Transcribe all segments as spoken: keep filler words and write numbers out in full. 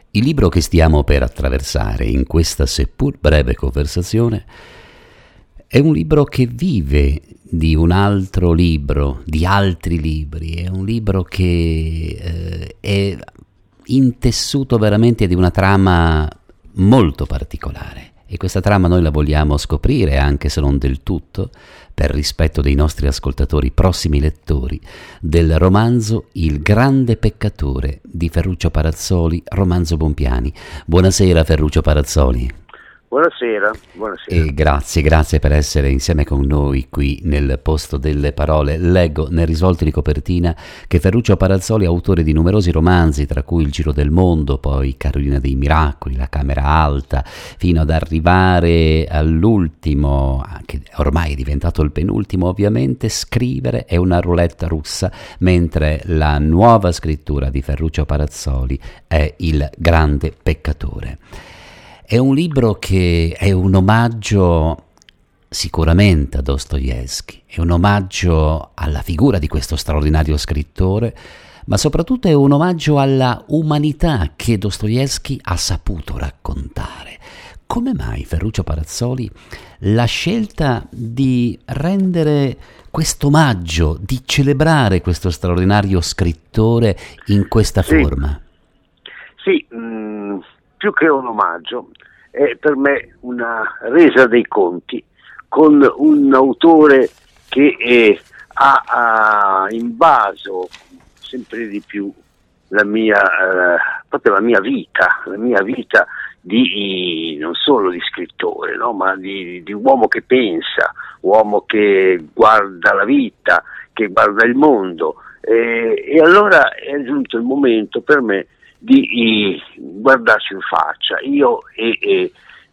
Il libro che stiamo per attraversare in questa seppur breve conversazione è un libro che vive di un altro libro, di altri libri, è un libro che eh, è intessuto veramente di una trama molto particolare. E questa trama noi la vogliamo scoprire, anche se non del tutto, per rispetto dei nostri ascoltatori, prossimi lettori, del romanzo Il grande peccatore di Ferruccio Parazzoli, romanzo Bompiani. Buonasera Ferruccio Parazzoli. Buonasera, buonasera. E grazie, grazie per essere insieme con noi qui nel posto delle parole. Leggo nel risvolto di copertina che Ferruccio Parazzoli è autore di numerosi romanzi, tra cui Il giro del mondo, poi Carolina dei miracoli, La camera alta, fino ad arrivare all'ultimo, che ormai è diventato il penultimo ovviamente, Scrivere è una roulette russa, mentre la nuova scrittura di Ferruccio Parazzoli è Il grande peccatore. È un libro che è un omaggio sicuramente a Dostoevskij, è un omaggio alla figura di questo straordinario scrittore, ma soprattutto è un omaggio alla umanità che Dostoevskij ha saputo raccontare. Come mai, Ferruccio Parazzoli, la scelta di rendere questo omaggio, di celebrare questo straordinario scrittore in questa sì. forma? Sì, mh... più che un omaggio, è per me una resa dei conti con un autore che eh, ha, ha invaso sempre di più la mia, eh, proprio la mia vita, la mia vita di, non solo di scrittore, no? Ma di, di uomo che pensa, uomo che guarda la vita, che guarda il mondo. Eh, e allora è giunto il momento per me di guardarci in faccia, io e, e,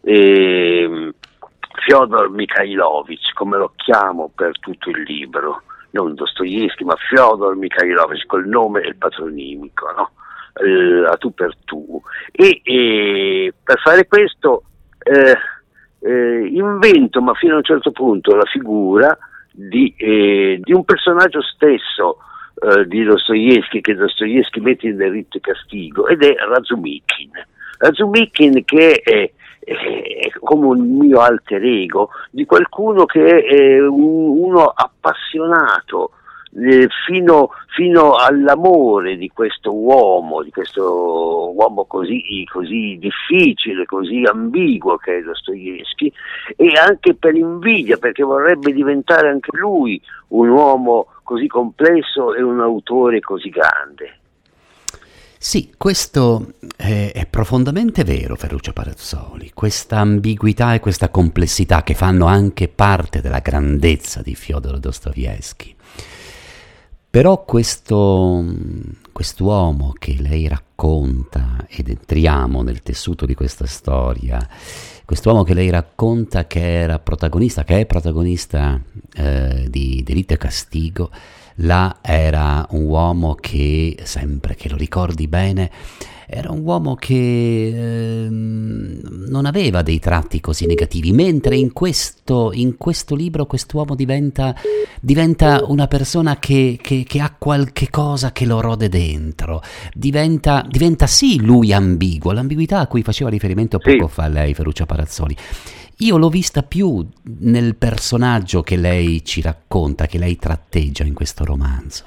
e Fyodor Mikhailovich, come lo chiamo per tutto il libro, non Dostoevskij ma Fyodor Mikhailovich col nome e il patronimico, no? Eh, a tu per tu, e, e per fare questo eh, eh, invento, ma fino a un certo punto, la figura di, eh, di un personaggio stesso Uh, di Dostoevskij, che Dostoevskij mette in delitto e castigo, ed è Razumikhin. Razumikhin che è, è, è come un mio alter ego, di qualcuno che è un, uno appassionato eh, fino, fino all'amore di questo uomo, di questo uomo così, così difficile, così ambiguo che è Dostoevskij, e anche per invidia, perché vorrebbe diventare anche lui un uomo così complesso e un autore così grande. Sì, questo è, è profondamente vero, Ferruccio Parazzoli, questa ambiguità e questa complessità che fanno anche parte della grandezza di Fyodor Dostoevskij. Però questo quest'uomo che lei racconta, ed entriamo nel tessuto di questa storia, quest'uomo che lei racconta che era protagonista, che è protagonista eh, di Delitto e Castigo, là era un uomo che, sempre che lo ricordi bene, era un uomo che eh, non aveva dei tratti così negativi, mentre in questo, in questo libro quest'uomo diventa, diventa una persona che, che, che ha qualche cosa che lo rode dentro, diventa, diventa sì lui ambiguo, l'ambiguità a cui faceva riferimento poco Sì. fa lei, Ferruccio Parazzoli. Io l'ho vista più nel personaggio che lei ci racconta, che lei tratteggia in questo romanzo.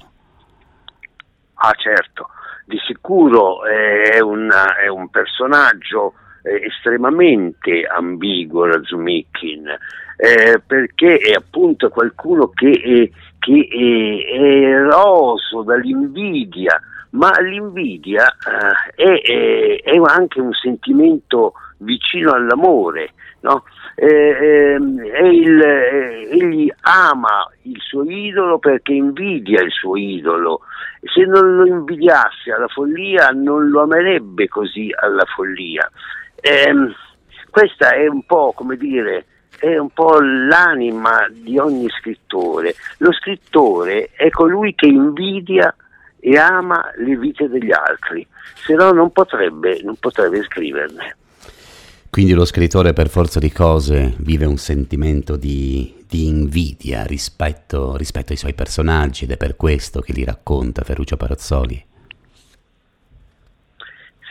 Ah, certo. Di sicuro è, una, è un personaggio eh, estremamente ambiguo, Razumikhin, eh, perché è appunto qualcuno che è, che è, è eroso dall'invidia, ma l'invidia eh, è, è, è anche un sentimento vicino all'amore, no? Eh, eh, è il, eh, egli ama il suo idolo perché invidia il suo idolo. Se non lo invidiasse alla follia non lo amerebbe così alla follia. Eh, questa è un po', come dire, è un po' l'anima di ogni scrittore. Lo scrittore è colui che invidia e ama le vite degli altri, se no non potrebbe, non potrebbe scriverne. Quindi lo scrittore per forza di cose vive un sentimento di, di invidia rispetto, rispetto ai suoi personaggi, ed è per questo che li racconta Ferruccio Parazzoli.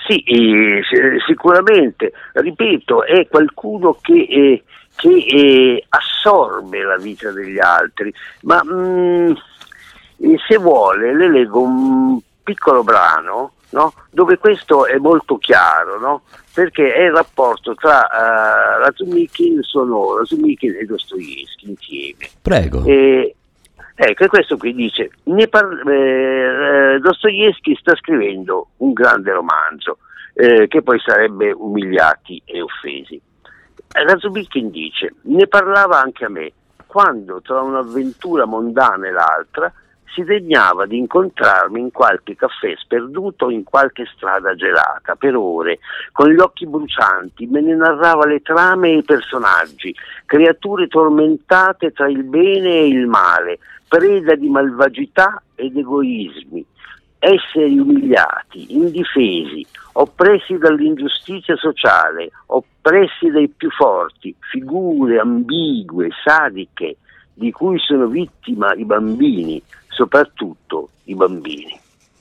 sì, eh, sicuramente, ripeto, è qualcuno che, eh, che eh, assorbe la vita degli altri, ma mh, se vuole le leggo un piccolo brano, no? Dove questo è molto chiaro, no? Perché è il rapporto tra uh, Razumikin, sono Razumikin e Dostoevskij insieme. Prego. E, ecco, questo qui dice, ne par- eh, Dostoevskij sta scrivendo un grande romanzo, eh, che poi sarebbe Umiliati e offesi. Razumikin dice, ne parlava anche a me, quando tra un'avventura mondana e l'altra si degnava di incontrarmi in qualche caffè sperduto o in qualche strada gelata per ore, con gli occhi brucianti, me ne narrava le trame e i personaggi, creature tormentate tra il bene e il male, preda di malvagità ed egoismi, esseri umiliati, indifesi, oppressi dall'ingiustizia sociale, oppressi dai più forti, figure ambigue, sadiche, di cui sono vittima i bambini, soprattutto i bambini.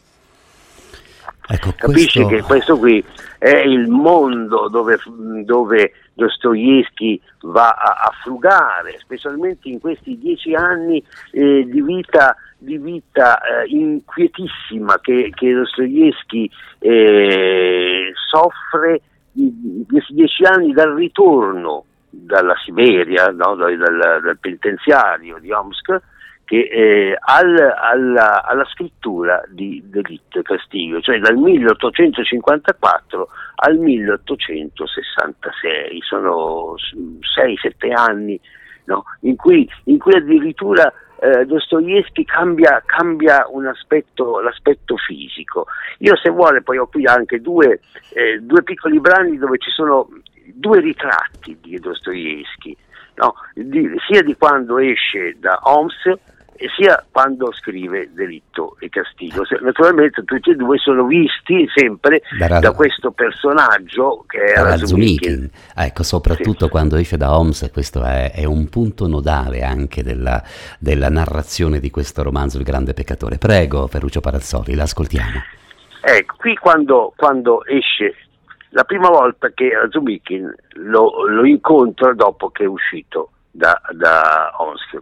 Ecco, Capisci questo... che questo qui è il mondo dove, dove Dostoevskij va a, a frugare, specialmente in questi dieci anni eh, di vita, di vita eh, inquietissima che, che Dostoevskij eh, soffre in questi dieci anni dal ritorno dalla Siberia, no? dal, dal, dal penitenziario di Omsk, che eh, al, alla, alla scrittura di Delitto e Castigo, cioè dal milleottocentocinquantaquattro al milleottocentosessantasei, sono sei sette anni, no? in, cui, in cui addirittura eh, Dostoevskij cambia, cambia un aspetto, l'aspetto fisico. Io, se vuole, poi ho qui anche due, eh, due piccoli brani dove ci sono due ritratti di Dostoevskij, no? di, sia di quando esce da Omsk e sia quando scrive Delitto e Castigo. Naturalmente tutti e due sono visti sempre da, Raz- da questo personaggio che è Razumikin. Ecco, soprattutto sì. Quando esce da Omsk, questo è, è un punto nodale anche della, della narrazione di questo romanzo, Il grande peccatore. Prego, Ferruccio Parazzoli, l'ascoltiamo. Ecco, qui quando, quando esce la prima volta che Razumikin lo, lo incontra dopo che è uscito da, da Omsk.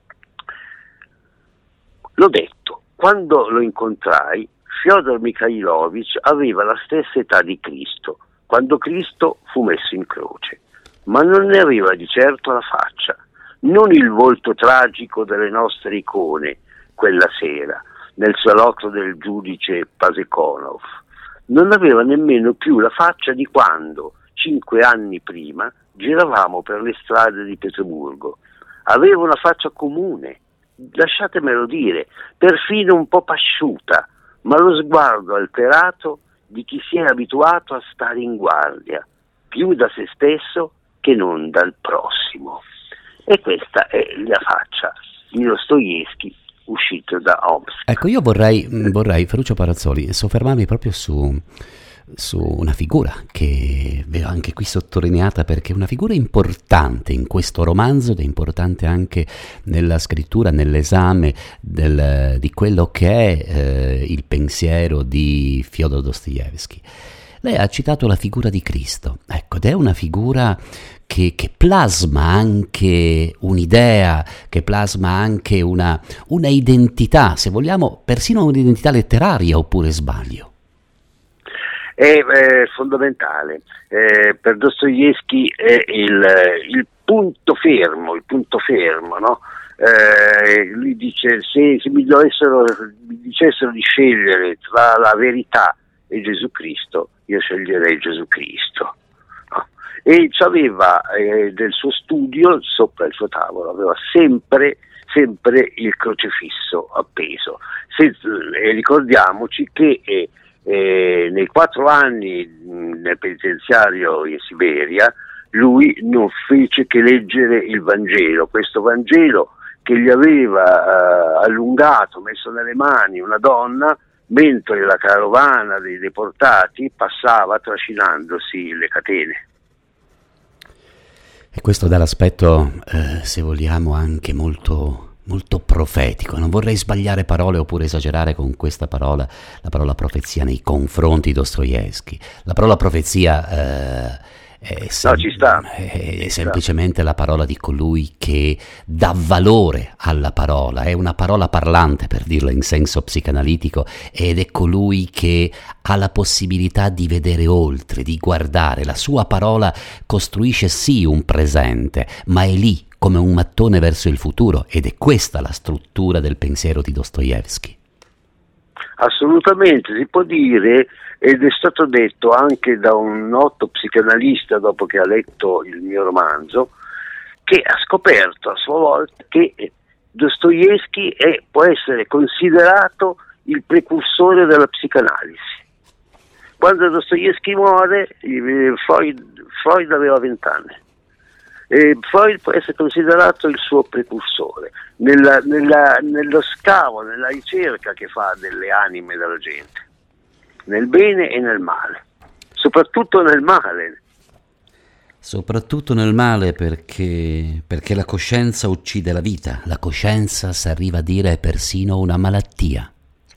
L'ho detto, quando lo incontrai, Fyodor Mikhailovich aveva la stessa età di Cristo, quando Cristo fu messo in croce, ma non ne aveva di certo la faccia, non il volto tragico delle nostre icone quella sera, nel salotto del giudice Pasekonov. Non aveva nemmeno più la faccia di quando, cinque anni prima, giravamo per le strade di Pietroburgo. Aveva una faccia comune, lasciatemelo dire, perfino un po' pasciuta, ma lo sguardo alterato di chi si è abituato a stare in guardia, più da se stesso che non dal prossimo. E questa è la faccia di Dostoevskij uscito da Omsk. Ecco, io vorrei, vorrei Ferruccio Parazzoli, soffermarmi proprio su, su una figura che vedo anche qui sottolineata, perché è una figura importante in questo romanzo ed è importante anche nella scrittura, nell'esame del, di quello che è eh, il pensiero di Fyodor Dostoevskij. Lei ha citato la figura di Cristo, ecco, ed è una figura che, che plasma anche un'idea, che plasma anche una, una identità, se vogliamo, persino un'identità letteraria, oppure sbaglio? È, è fondamentale. Eh, per Dostoevskij è il, il punto fermo, il punto fermo, no? Eh, lui dice, se, se mi dovessero, mi dicessero di scegliere tra la verità e Gesù Cristo, io sceglierei Gesù Cristo. No? E aveva eh, del suo studio, sopra il suo tavolo, aveva sempre, sempre il crocifisso appeso. Se, eh, ricordiamoci che eh, eh, nei quattro anni mh, nel penitenziario in Siberia, lui non fece che leggere il Vangelo, questo Vangelo che gli aveva eh, allungato, messo nelle mani una donna, mentre la carovana dei deportati passava trascinandosi le catene. E questo dà l'aspetto, eh, se vogliamo, anche molto molto profetico. Non vorrei sbagliare parole oppure esagerare con questa parola, la parola profezia nei confronti di Dostoevskij. La parola profezia eh, è, sem- No, ci sta. è Ci semplicemente sta. La parola di colui che dà valore alla parola, è una parola parlante, per dirla in senso psicanalitico, ed è colui che ha la possibilità di vedere oltre, di guardare. La sua parola costruisce sì un presente, ma è lì come un mattone verso il futuro, ed è questa la struttura del pensiero di Dostoevskij. Assolutamente, si può dire, ed è stato detto anche da un noto psicanalista dopo che ha letto il mio romanzo, che ha scoperto a sua volta che Dostoevskij è, può essere considerato il precursore della psicanalisi. Quando Dostoevskij muore, Freud, Freud aveva vent'anni. E Freud può essere considerato il suo precursore nella, nella, nello scavo, nella ricerca che fa delle anime della gente, nel bene e nel male, soprattutto nel male. Soprattutto nel male, perché, perché la coscienza uccide la vita. La coscienza, si arriva a dire, è persino una malattia.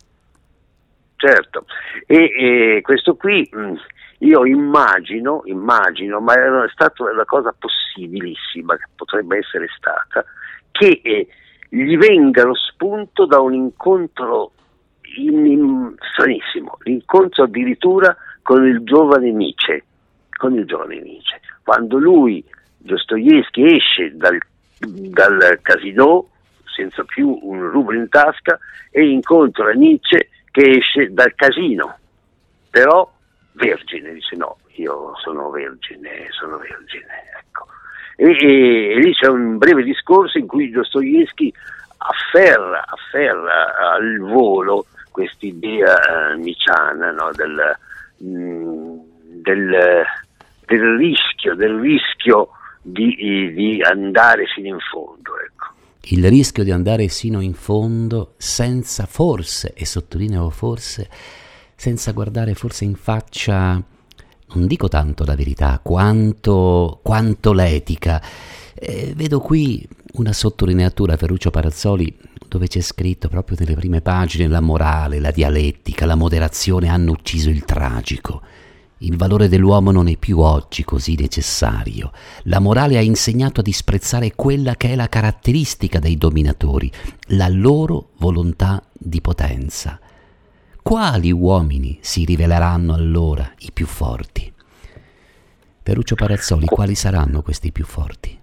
Certo, e, e questo qui mh, io immagino, immagino, ma è stata una cosa possibilissima che potrebbe essere stata, che eh, gli venga lo spunto da un incontro in, in, stranissimo, l'incontro addirittura con il giovane Nietzsche, con il giovane Nietzsche, quando lui, Dostoevskij, esce dal, dal casino senza più un rublo in tasca e incontra Nietzsche che esce dal casino, però vergine, dice no, io sono vergine, sono vergine, ecco. E, e, e lì c'è un breve discorso in cui Dostoevskij afferra, afferra al volo quest'idea uh, nietzschiana, no, del, mh, del, del rischio, del rischio di, di andare fino in fondo, ecco. Il rischio di andare sino in fondo senza forse, e sottolineo forse, senza guardare forse in faccia, non dico tanto la verità, quanto, quanto l'etica. Eh, vedo qui una sottolineatura, Ferruccio Parazzoli, dove c'è scritto proprio nelle prime pagine: la morale, la dialettica, la moderazione hanno ucciso il tragico. Il valore dell'uomo non è più oggi così necessario. La morale ha insegnato a disprezzare quella che è la caratteristica dei dominatori, la loro volontà di potenza. Quali uomini si riveleranno allora i più forti? Ferruccio Parazzoli, quali saranno questi più forti?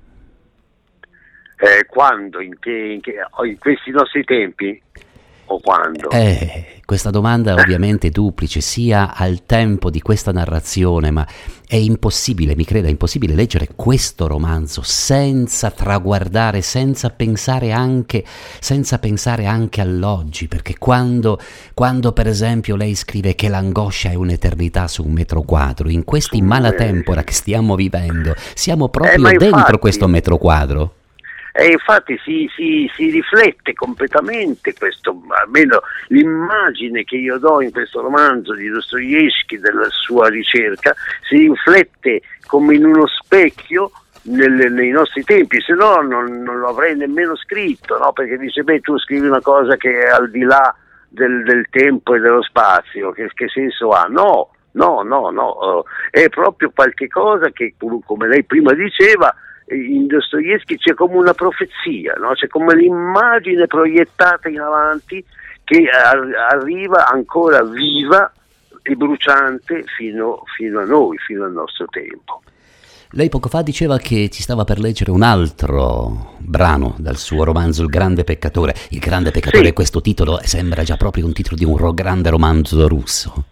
Eh, quando? In, che, in, che, in questi nostri tempi? O quando? Eh, questa domanda ovviamente è duplice, sia al tempo di questa narrazione, ma è impossibile, mi creda, è impossibile leggere questo romanzo senza traguardare, senza pensare anche, senza pensare anche all'oggi, perché quando, quando per esempio lei scrive che l'angoscia è un'eternità su un metro quadro, in questi malatempora che stiamo vivendo, siamo proprio eh, dentro infatti, questo metro quadro. E infatti si, si, si riflette completamente questo, almeno l'immagine che io do in questo romanzo di Dostoevskij della sua ricerca, si riflette come in uno specchio nel, nei nostri tempi, se no non, non lo avrei nemmeno scritto, no? Perché dice, beh, tu scrivi una cosa che è al di là del, del tempo e dello spazio, che, che senso ha? No, no, no, no, uh, è proprio qualche cosa che, come lei prima diceva, in Dostoevskij c'è come una profezia, no? C'è come l'immagine proiettata in avanti che ar- arriva ancora viva e bruciante fino, fino a noi, fino al nostro tempo. Lei poco fa diceva che ci stava per leggere un altro brano dal suo romanzo Il grande peccatore. Il grande peccatore, sì. Questo titolo sembra già proprio un titolo di un ro- grande romanzo russo.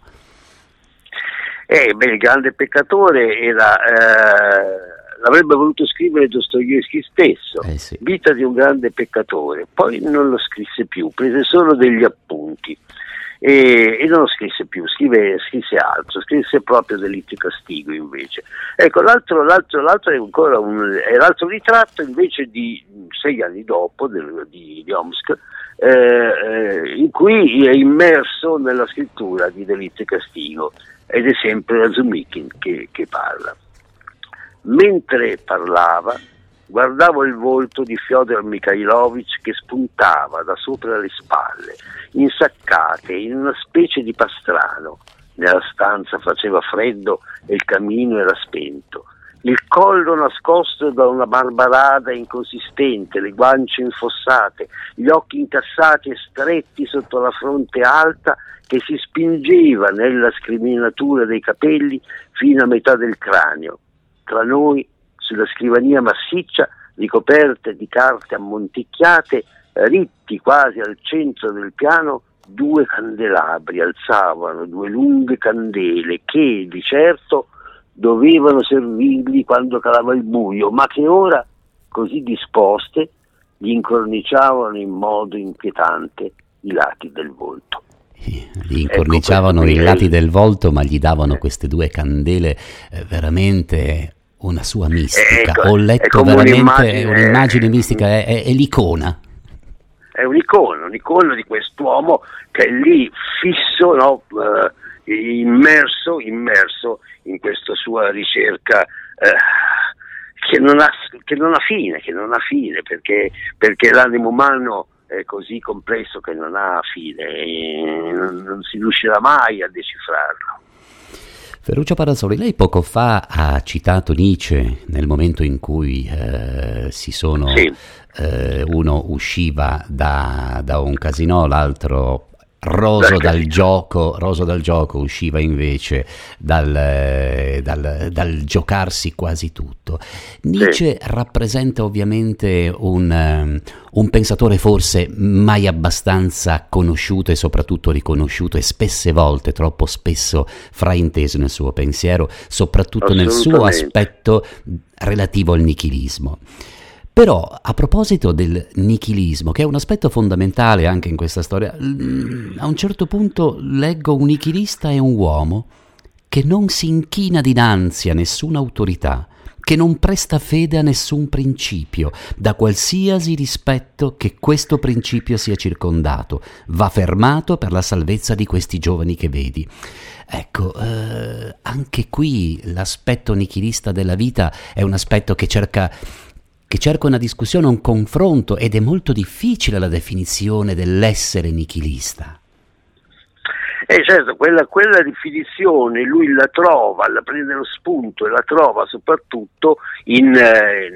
Eh, beh, Il grande peccatore era... Eh, l'avrebbe voluto scrivere Dostoevskij stesso, eh sì. Vita di un grande peccatore, poi non lo scrisse più, prese solo degli appunti e, e non lo scrisse più, scrive, scrisse altro, scrisse proprio Delitto e Castigo invece. Ecco, l'altro, l'altro, l'altro è ancora un, è l'altro ritratto invece di sei anni dopo del, di, di Omsk, eh, in cui è immerso nella scrittura di Delitto e Castigo ed è sempre Razumikin che, che parla. Mentre parlava, guardavo il volto di Fyodor Mikhailovich che spuntava da sopra le spalle, insaccate in una specie di pastrano. Nella stanza faceva freddo e il camino era spento. Il collo nascosto da una barbarada inconsistente, le guance infossate, gli occhi incassati e stretti sotto la fronte alta che si spingeva nella scriminatura dei capelli fino a metà del cranio. Tra noi, sulla scrivania massiccia, ricoperte di carte ammonticchiate, ritti quasi al centro del piano, due candelabri alzavano due lunghe candele che, di certo, dovevano servirgli quando calava il buio, ma che ora, così disposte, gli incorniciavano in modo inquietante i lati del volto. Gli incorniciavano ecco i lati del volto, ma gli davano queste due candele eh, veramente una sua mistica. Ecco, Ho letto veramente un'immagine, un'immagine mistica, è, è, è l'icona. È un'icona, un'icona di quest'uomo che è lì fisso, no? Uh, immerso, immerso in questa sua ricerca eh, che, non ha, che non ha fine, che non ha fine, perché, perché l'animo umano è così complesso che non ha fine e non, non si riuscirà mai a decifrarlo. Ferruccio Palazzoli, lei poco fa ha citato Nietzsche nel momento in cui eh, si sono sì. eh, uno usciva da, da un casinò, l'altro roso dal gioco, roso dal gioco usciva invece dal, dal, dal giocarsi quasi tutto. Nietzsche sì. rappresenta ovviamente un, un pensatore forse mai abbastanza conosciuto e soprattutto riconosciuto e spesse volte, troppo spesso frainteso nel suo pensiero, soprattutto nel suo aspetto relativo al nichilismo. Però, a proposito del nichilismo, che è un aspetto fondamentale anche in questa storia, a un certo punto leggo un nichilista è un uomo che non si inchina dinanzi a nessuna autorità, che non presta fede a nessun principio, da qualsiasi rispetto che questo principio sia circondato, va fermato per la salvezza di questi giovani che vedi. Ecco, eh, anche qui l'aspetto nichilista della vita è un aspetto che cerca... che cerca una discussione, un confronto, ed è molto difficile la definizione dell'essere nichilista. Eh certo, quella, quella definizione lui la trova, la prende lo spunto e la trova soprattutto in, eh,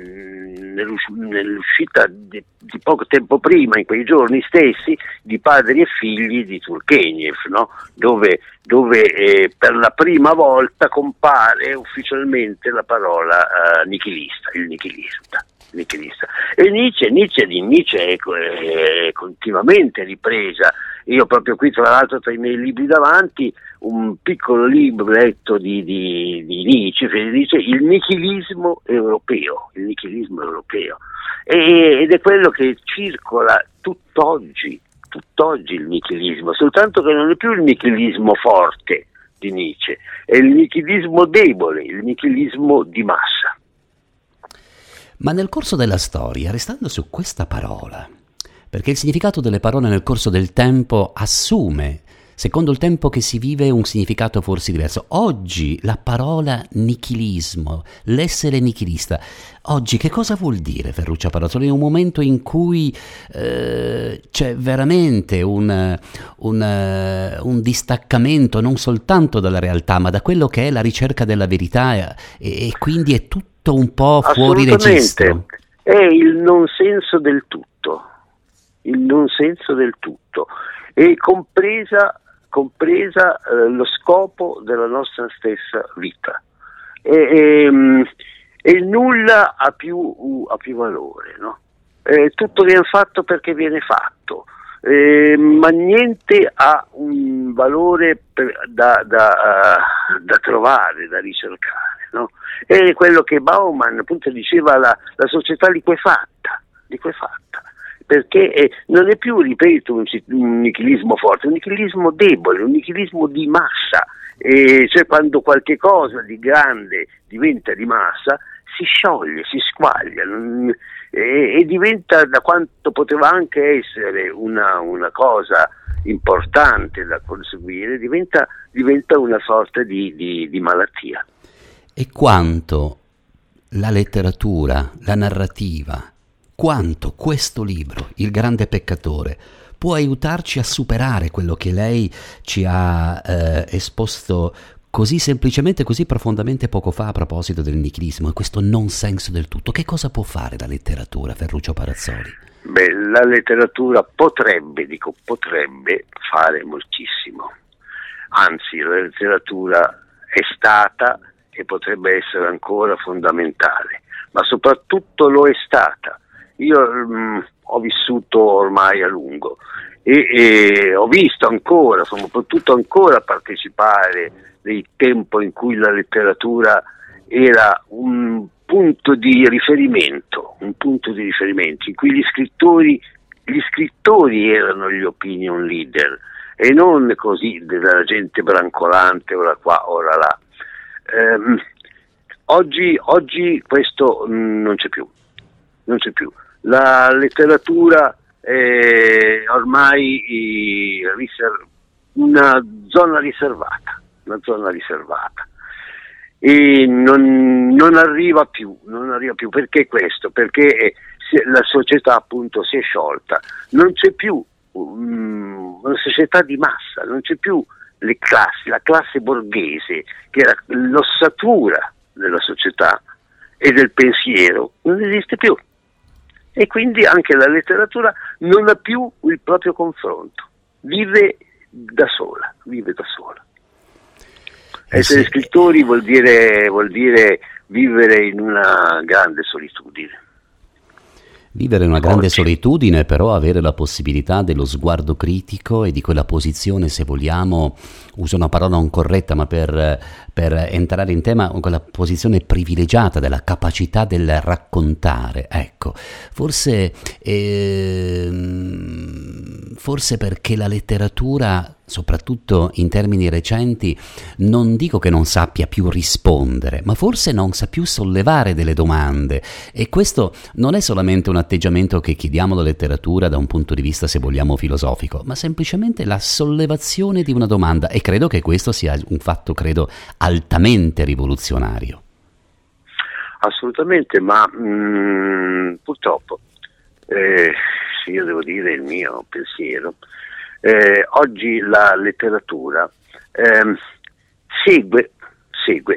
nell'uscita di, di poco tempo prima, in quei giorni stessi, di Padri e Figli di Turgenev, no? dove, dove eh, per la prima volta compare ufficialmente la parola eh, nichilista, il nichilista. nichilista. E Nietzsche, Nietzsche di Nietzsche è, è continuamente ripresa. Io proprio qui, tra l'altro, tra i miei libri davanti, un piccolo libretto di, di, di Nietzsche, che dice il nichilismo europeo, il nichilismo europeo. E, ed è quello che circola tutt'oggi, tutt'oggi il nichilismo, soltanto che non è più il nichilismo forte di Nietzsche, è il nichilismo debole, il nichilismo di massa. Ma nel corso della storia, restando su questa parola, perché il significato delle parole nel corso del tempo assume, secondo il tempo che si vive, un significato forse diverso. Oggi la parola nichilismo, l'essere nichilista, oggi che cosa vuol dire, Ferruccio Palazzoli? È un momento in cui eh, c'è veramente un, un, un distaccamento non soltanto dalla realtà, ma da quello che è la ricerca della verità, e, e quindi è tutto un po' fuori registro. È il non senso del tutto, il non senso del tutto, e compresa, compresa eh, lo scopo della nostra stessa vita. E, e, e il nulla ha più, ha più valore, no? E tutto viene fatto perché viene fatto, e, ma niente ha un valore per, da, da, da trovare, da ricercare, no? È quello che Bauman appunto diceva, la, la società liquefatta, liquefatta. Perché eh, non è più, ripeto, un, un nichilismo forte, un nichilismo debole, un nichilismo di massa, eh, cioè quando qualche cosa di grande diventa di massa si scioglie, si squaglia non, eh, e diventa, da quanto poteva anche essere una, una cosa importante da conseguire, diventa, diventa una sorta di, di, di malattia. E quanto la letteratura, la narrativa, quanto questo libro, Il grande peccatore, può aiutarci a superare quello che lei ci ha eh, esposto così semplicemente, così profondamente poco fa a proposito del nichilismo e questo non senso del tutto. Che cosa può fare la letteratura, Ferruccio Parazzoli? Beh, la letteratura potrebbe, dico potrebbe, fare moltissimo. Anzi, la letteratura è stata e potrebbe essere ancora fondamentale, ma soprattutto lo è stata. Io mh, ho vissuto ormai a lungo e, e ho visto ancora, sono potuto ancora partecipare del tempo in cui la letteratura era un punto di riferimento, un punto di riferimento in cui gli scrittori, gli scrittori erano gli opinion leader e non così della gente brancolante ora qua, ora là. Ehm, oggi, oggi questo mh, non c'è più, non c'è più. La letteratura è ormai eh, riser- una zona riservata, una zona riservata e non, non arriva più, non arriva più. Perché questo? Perché la società appunto si è sciolta, non c'è più um, una società di massa, non c'è più le classi, la classe borghese che era l'ossatura della società e del pensiero, non esiste più. E quindi anche la letteratura non ha più il proprio confronto, vive da sola, vive da sola. Eh Essere sì. scrittori vuol dire, vuol dire vivere in una grande solitudine. Vivere una grande solitudine, però avere la possibilità dello sguardo critico e di quella posizione, se vogliamo, uso una parola non corretta, ma per, per entrare in tema, quella posizione privilegiata della capacità del raccontare. Ecco, forse, ehm, forse perché la letteratura, soprattutto in termini recenti, non dico che non sappia più rispondere, ma forse non sa più sollevare delle domande, e questo non è solamente un atteggiamento che chiediamo alla letteratura da un punto di vista, se vogliamo, filosofico, ma semplicemente la sollevazione di una domanda, e credo che questo sia un fatto, credo, altamente rivoluzionario. Assolutamente, ma mh, purtroppo, eh, se io devo dire il mio pensiero, Eh, oggi la letteratura eh, segue, segue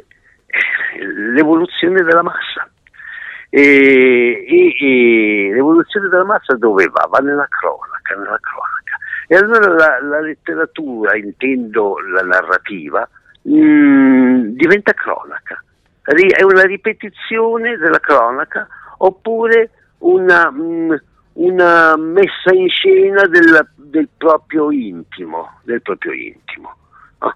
l'evoluzione della massa e, e, e l'evoluzione della massa dove va? Va nella cronaca, nella cronaca. E allora la, la letteratura, intendo la narrativa, mh, diventa cronaca, è una ripetizione della cronaca oppure una, mh, una messa in scena del del proprio intimo, del proprio intimo. No?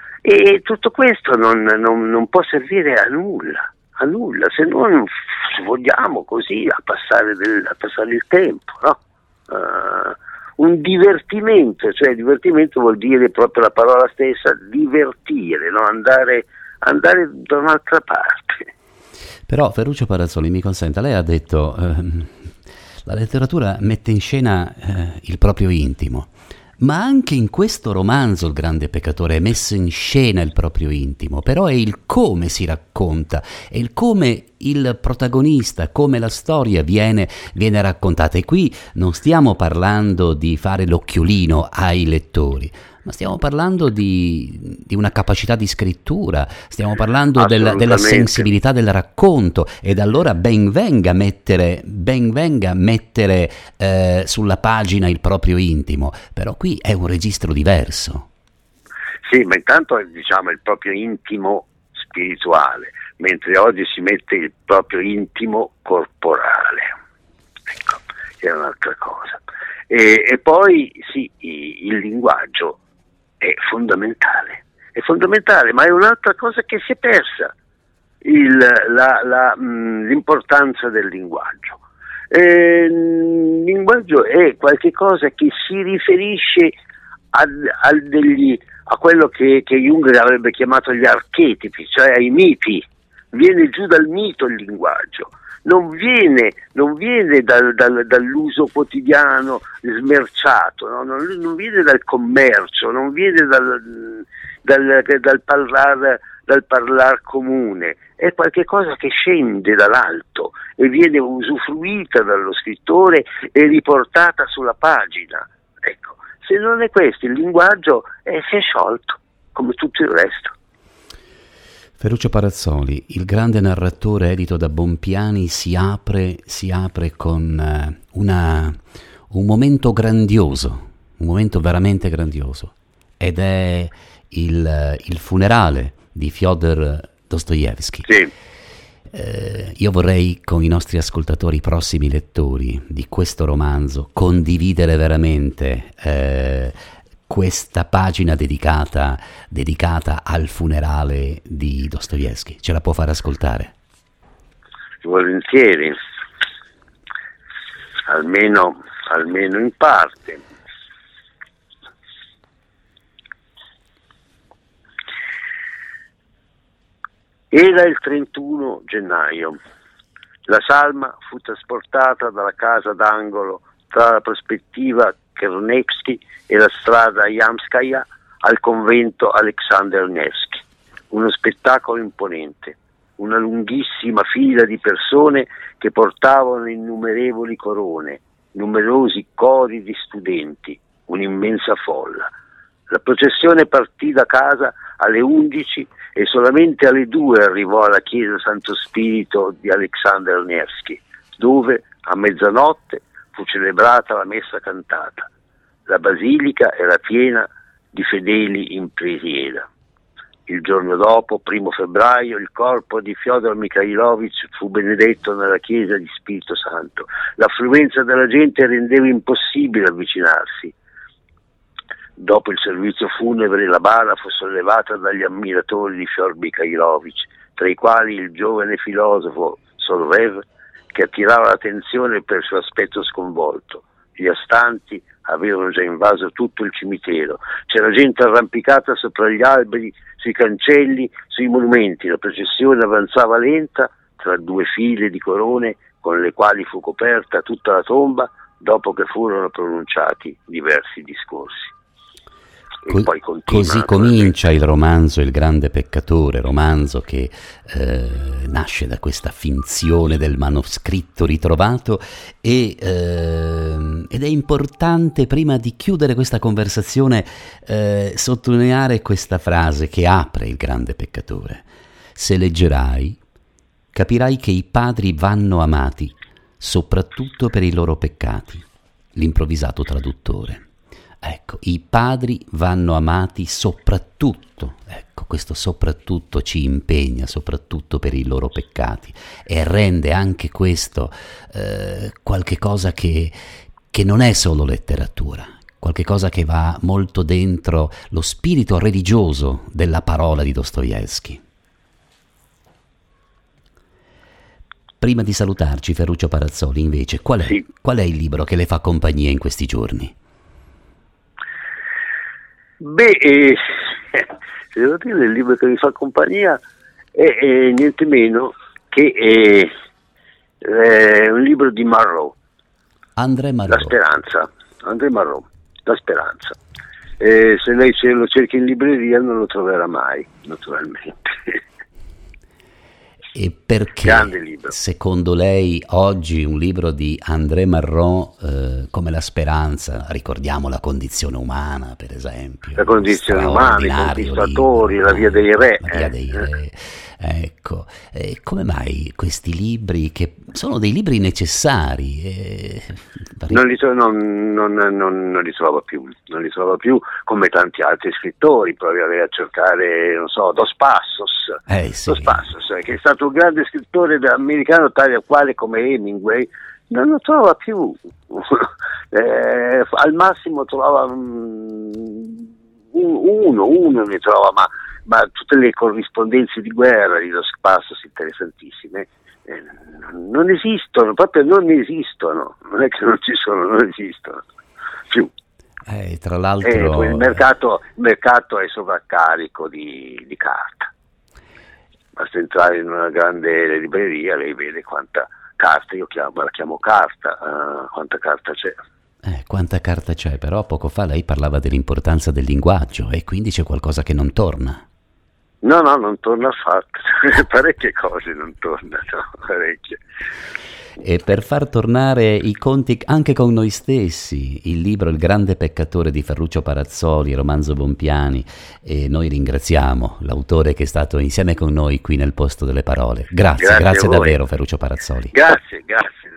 E tutto questo non, non, non può servire a nulla, a nulla, se non, se vogliamo così, a passare, del, a passare il tempo, no? Uh, un divertimento, cioè divertimento vuol dire proprio la parola stessa, divertire, no? andare, andare da un'altra parte. Però Ferruccio Parazzoli, mi consenta, lei ha detto ehm, la letteratura mette in scena eh, il proprio intimo, ma anche in questo romanzo Il grande peccatore è messo in scena il proprio intimo, però è il come si racconta, è il come il protagonista, come la storia viene, viene raccontata. E qui non stiamo parlando di fare l'occhiolino ai lettori, ma stiamo parlando di, di una capacità di scrittura, stiamo parlando del, della sensibilità del racconto, ed allora ben venga mettere, ben venga mettere eh, sulla pagina il proprio intimo, però qui è un registro diverso. Sì, ma intanto diciamo il proprio intimo spirituale, mentre oggi si mette il proprio intimo corporale, ecco, è un'altra cosa. E, e poi sì, il linguaggio è fondamentale, è fondamentale, ma è un'altra cosa che si è persa, il, la, la, mh, l'importanza del linguaggio. Eh, il linguaggio è qualche cosa che si riferisce a, a, degli, a quello che, che Jung avrebbe chiamato gli archetipi, cioè ai miti. Viene giù dal mito il linguaggio, non viene, non viene dal, dal, dall'uso quotidiano smerciato, no? non, non viene dal commercio, non viene dal, dal, dal parlare dal parlar comune, è qualcosa che scende dall'alto e viene usufruita dallo scrittore e riportata sulla pagina. Ecco, se non è questo il linguaggio, eh, si è sciolto, come tutto il resto. Ferruccio Parazzoli, il grande narratore edito da Bompiani, si apre, si apre con eh, una, un momento grandioso, un momento veramente grandioso, ed è il, il funerale di Fyodor Dostoevskij. Sì. Eh, io vorrei con i nostri ascoltatori, prossimi lettori di questo romanzo, condividere veramente eh, questa pagina dedicata, dedicata al funerale di Dostoevskij. Ce la può far ascoltare? Volentieri, almeno, almeno in parte. Era il trentuno gennaio. La salma fu trasportata dalla casa d'angolo tra la prospettiva Kernevsky e la strada Yamskaya al convento Alexander Nevsky. Uno spettacolo imponente, una lunghissima fila di persone che portavano innumerevoli corone, numerosi cori di studenti, un'immensa folla. La processione partì da casa alle undici e solamente alle due arrivò alla chiesa Santo Spirito di Alexander Nevsky, dove a mezzanotte fu celebrata la messa cantata. La basilica era piena di fedeli in preghiera. Il giorno dopo, primo febbraio, il corpo di Fyodor Mikhailovich fu benedetto nella chiesa di Spirito Santo. L'affluenza della gente rendeva impossibile avvicinarsi. Dopo il servizio funebre, la bara fu sollevata dagli ammiratori di Fyodor Mikhailovich, tra i quali il giovane filosofo Solovev, che attirava l'attenzione per il suo aspetto sconvolto. Gli astanti avevano già invaso tutto il cimitero. C'era gente arrampicata sopra gli alberi, sui cancelli, sui monumenti. La processione avanzava lenta tra due file di corone con le quali fu coperta tutta la tomba dopo che furono pronunciati diversi discorsi. Co- poi continua, così comincia il romanzo Il grande peccatore, romanzo che eh, nasce da questa finzione del manoscritto ritrovato e, eh, ed è importante, prima di chiudere questa conversazione, eh, sottolineare questa frase che apre Il grande peccatore. Se leggerai, capirai che i padri vanno amati soprattutto per i loro peccati. L'improvvisato traduttore. Ecco, i padri vanno amati soprattutto, ecco, questo soprattutto ci impegna, soprattutto per i loro peccati, e rende anche questo eh, qualche cosa che, che non è solo letteratura, qualche cosa che va molto dentro lo spirito religioso della parola di Dostoevskij. Prima di salutarci, Ferruccio Parazzoli, invece, qual è, sì. qual è il libro che le fa compagnia in questi giorni? Beh, eh, devo dire, il libro che mi fa compagnia è, è niente meno che è, è un libro di Malraux, André Malraux. La speranza, André Malraux, La speranza. Eh, se lei ce lo cerchi in libreria non lo troverà mai, naturalmente. E perché, secondo lei, oggi un libro di André Malraux eh, come La speranza, ricordiamo La condizione umana, per esempio, La condizione umana, i conquistatori, libro, La via dei re. La via dei re. Ecco, e come mai questi libri, che sono dei libri necessari? Eh, non, li, non, non, non, non li trovo più, non li trovo più come tanti altri scrittori. Provi a cercare, non so, Dos Passos, eh, sì. Dos Passos, che è stato un grande scrittore americano, tale quale come Hemingway, non lo trova più. eh, al massimo trova um, uno, uno ne trova, ma ma tutte le corrispondenze di guerra di Dos Passos interessantissime eh, non esistono, proprio non esistono, non è che non ci sono, non esistono più. Eh, tra l'altro eh, il, mercato, il mercato è sovraccarico di, di carta. Basta entrare in una grande libreria, lei vede quanta carta, io chiamo, la chiamo carta, uh, quanta carta c'è. Eh, quanta carta c'è, però poco fa lei parlava dell'importanza del linguaggio e quindi c'è qualcosa che non torna. No, no, non torna affatto, parecchie cose non tornano, parecchie. E per far tornare i conti anche con noi stessi, il libro Il grande peccatore di Ferruccio Parazzoli, romanzo Bompiani, e noi ringraziamo l'autore che è stato insieme con noi qui nel Posto delle Parole. Grazie, grazie, grazie davvero Ferruccio Parazzoli. Grazie, grazie.